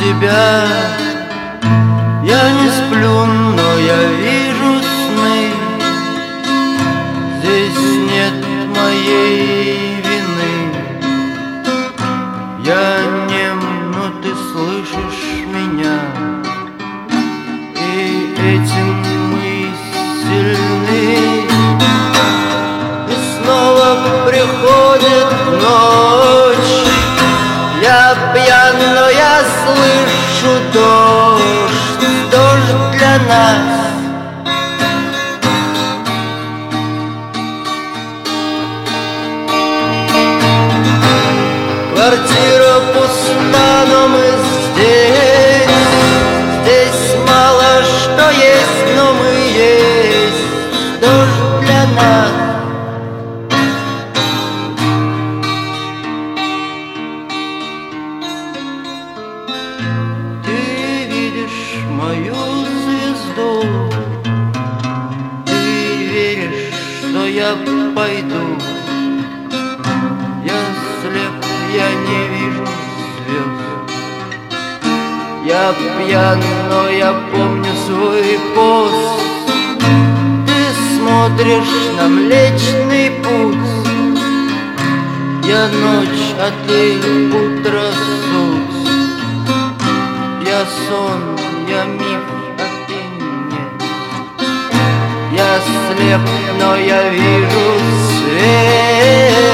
тебя. Я не сплю, но я вижу сны. Здесь нет моей вины. Я нем, но ты слышишь меня, и этим мы сильны. И снова приходит ночь. Я пьян, но я слышу дождь, дождь для нас. Квартира пуста, но мы здесь. Здесь мало что есть, но мы есть. Дождь для нас. Ты видишь мою звезду. Ты веришь, что я пойду. Я слеп, я не вижу звезд. Я пьян, но я помню свой пост. Ты смотришь на Млечный Путь. Я ночь, а ты утро, суть. Я сон, я миф, а ты нет. Я слеп, но я вижу свет.